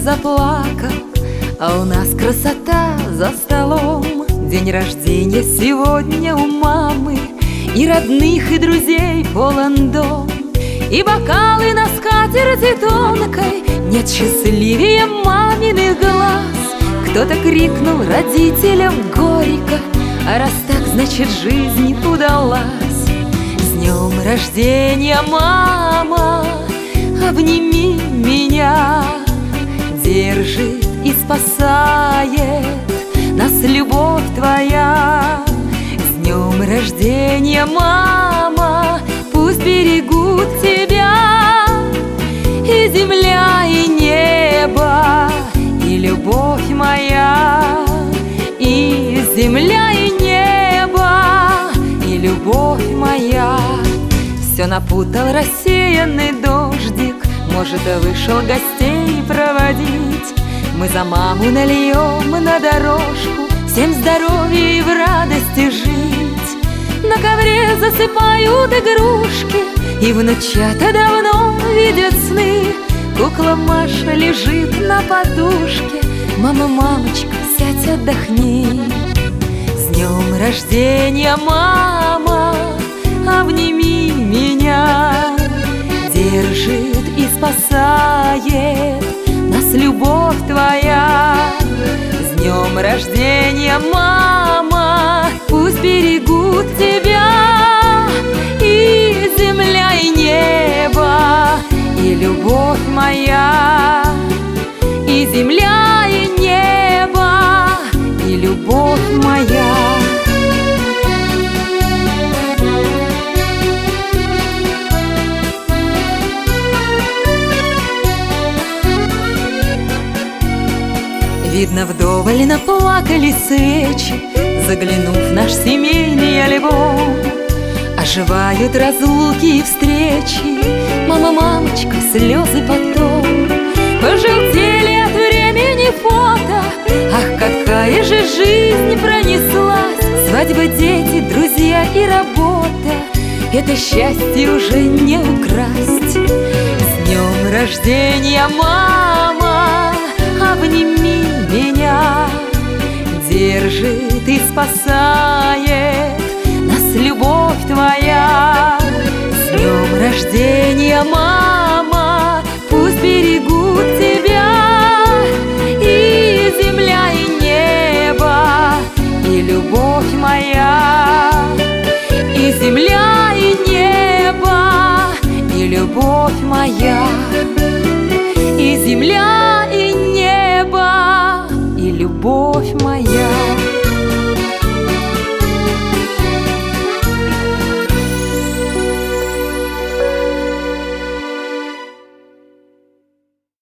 заплакал, а у нас красота за столом. День рождения сегодня у мамы, и родных, и друзей полон дом. И бокалы на скатерти тонкой, нет счастливее маминых глаз. Кто-то крикнул родителям горько, а раз так, значит, жизнь удалась. С днем рождения, мама, обними меня. Держит и спасает нас любовь твоя. С днем рождения, мама, пусть берегут тебя и земля, и небо, и любовь моя. И земля, и небо, и любовь моя. Все напутал рассеянный дождик, может, вышел гостей проводить. Мы за маму нальем на дорожку, всем здоровья и в радости жить. На ковре засыпают игрушки, и внучата давно видят сны. Кукла Маша лежит на подушке, мама, мамочка, сядь, отдохни. С днем рождения, мама, обними меня. Держит и спасает нас любовь твоя. С днем рождения, мама, пусть берегут тебя и земля, и небо, и любовь моя. И земля, и небо, и любовь моя. Видно, вдоволь наплакали свечи, заглянув в наш семейный альбом. Оживают разлуки и встречи, мама, мамочка, слезы потом. Пожелтели от времени фото, ах, какая же жизнь пронеслась. Свадьба, дети, друзья и работа, это счастье уже не украсть. С днем рождения, мама, обними меня. Держит и спасает нас любовь твоя. С днем рождения,